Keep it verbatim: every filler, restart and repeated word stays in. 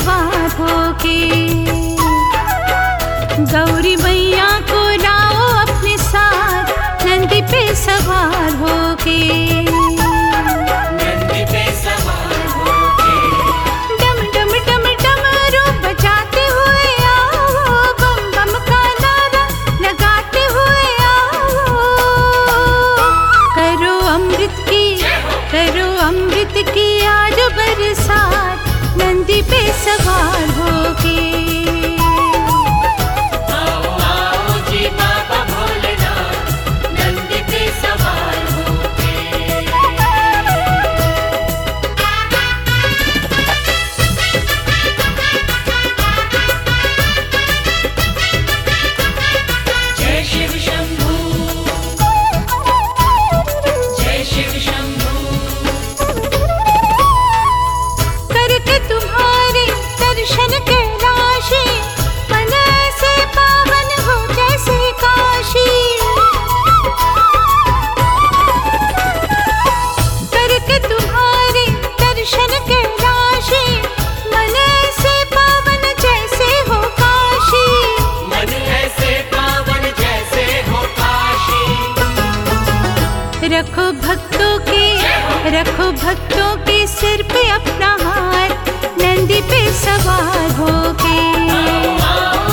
सवार होके। गौरी मैया को लाओ अपने साथ, नंदी पे सवार होके। नंदी पे सवार होके। डम डम डम डमरू बजाते हुए आओ, बम बम का नारा लगाते हुए आओ। करो अमृत की, करो अमृत की आज बरसात, नंदी पे सवार होके। रखो भक्तों के, रखो भक्तों के सिर पे अपना हाथ, नंदी पे सवार होके।